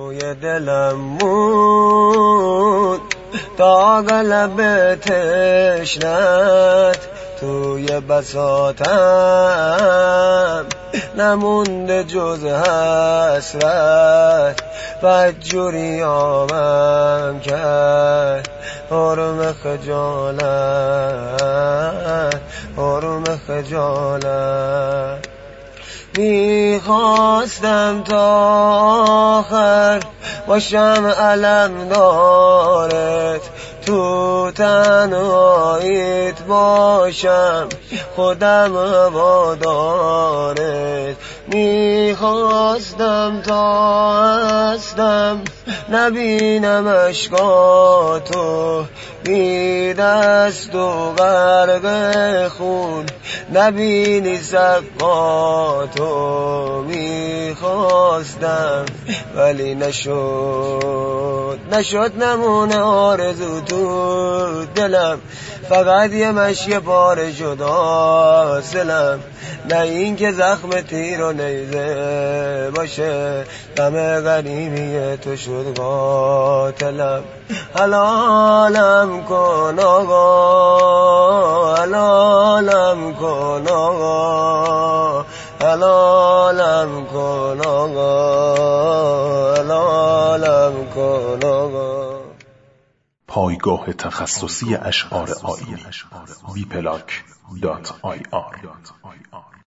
توی دلم موند تا قلب تشنت، توی بساطم نمونده جز حسرت. بدجوری آمم کرد حرم خجالت، حرم خجالت. میخواستم تا آخر باشم علمدارت، تو تنهاییت باشم خودم هوادارت. میخواستم تا هستم نبینم اشکاتو، بی دست و غرق خون نبینی سقاتو. میخواستم ولی نشد نمونه آرزو تو دلم، فقط یه مشی پاره شد حاصلم. نه این که زخم تیر و نیزه باشه، غم غریبی تو شد قاتلم. حلالم کن آقا، حلالم کن آقا، حلالم کن آقا، حلالم کن آقا. پایگاه تخصصی اشعار آیینی wplac.ir